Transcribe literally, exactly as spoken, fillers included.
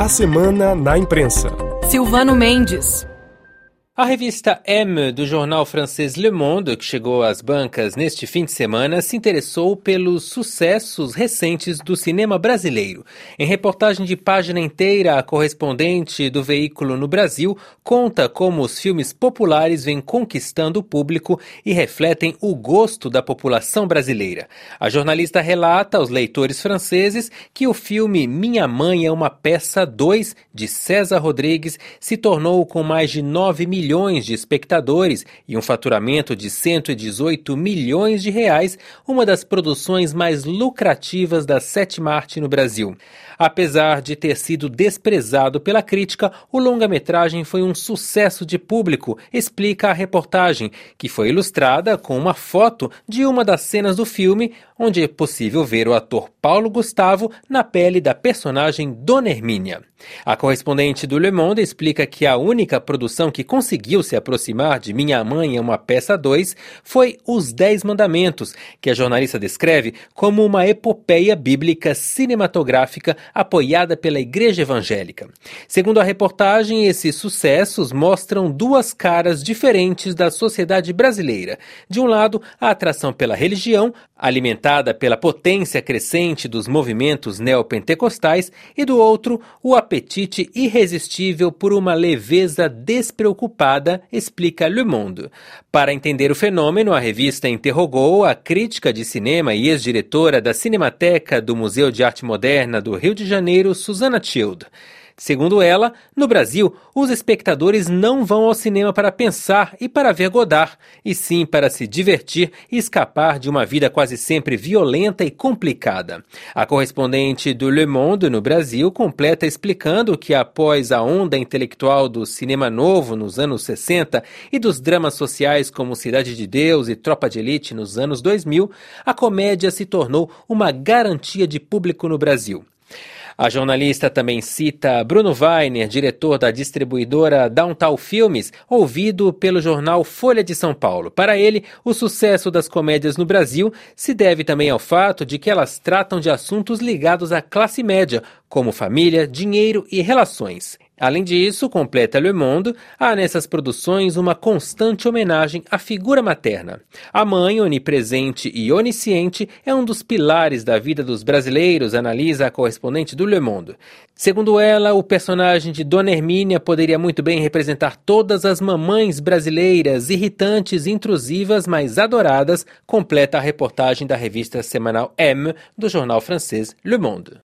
A semana na imprensa. Silvano Mendes. A revista M do jornal francês Le Monde, que chegou às bancas neste fim de semana, se interessou pelos sucessos recentes do cinema brasileiro. Em reportagem de página inteira, a correspondente do veículo no Brasil conta como os filmes populares vêm conquistando o público e refletem o gosto da população brasileira. A jornalista relata aos leitores franceses que o filme Minha Mãe é uma Peça dois, de César Rodrigues, se tornou com mais de nove milhões de espectadores e um faturamento de cento e dezoito milhões de reais, uma das produções mais lucrativas da sétima arte no Brasil. Apesar de ter sido desprezado pela crítica, o longa-metragem foi um sucesso de público, explica a reportagem, que foi ilustrada com uma foto de uma das cenas do filme, onde é possível ver o ator Paulo Gustavo na pele da personagem Dona Hermínia. A correspondente do Le Monde explica que a única produção que conseguiu se aproximar de Minha Mãe é uma Peça dois foi Os Dez Mandamentos, que a jornalista descreve como uma epopeia bíblica cinematográfica apoiada pela Igreja Evangélica. Segundo a reportagem, esses sucessos mostram duas caras diferentes da sociedade brasileira. De um lado, a atração pela religião, alimentada pela potência crescente dos movimentos neopentecostais, e do outro, o apetite irresistível por uma leveza despreocupada, explica Le Monde. Para entender o fenômeno, a revista interrogou a crítica de cinema e ex-diretora da Cinemateca do Museu de Arte Moderna do Rio de Janeiro, Susana Child. Segundo ela, no Brasil, os espectadores não vão ao cinema para pensar e para ver Godard, e sim para se divertir e escapar de uma vida quase sempre violenta e complicada. A correspondente do Le Monde no Brasil completa explicando que após a onda intelectual do cinema novo nos anos sessenta e dos dramas sociais como Cidade de Deus e Tropa de Elite nos anos dois mil, a comédia se tornou uma garantia de público no Brasil. A jornalista também cita Bruno Weiner, diretor da distribuidora Downtown Filmes, ouvido pelo jornal Folha de São Paulo. Para ele, o sucesso das comédias no Brasil se deve também ao fato de que elas tratam de assuntos ligados à classe média, como família, dinheiro e relações. Além disso, completa Le Monde, há nessas produções uma constante homenagem à figura materna. A mãe, onipresente e onisciente, é um dos pilares da vida dos brasileiros, analisa a correspondente do Le Monde. Segundo ela, o personagem de Dona Hermínia poderia muito bem representar todas as mamães brasileiras, irritantes, intrusivas, mas adoradas, completa a reportagem da revista semanal M do jornal francês Le Monde.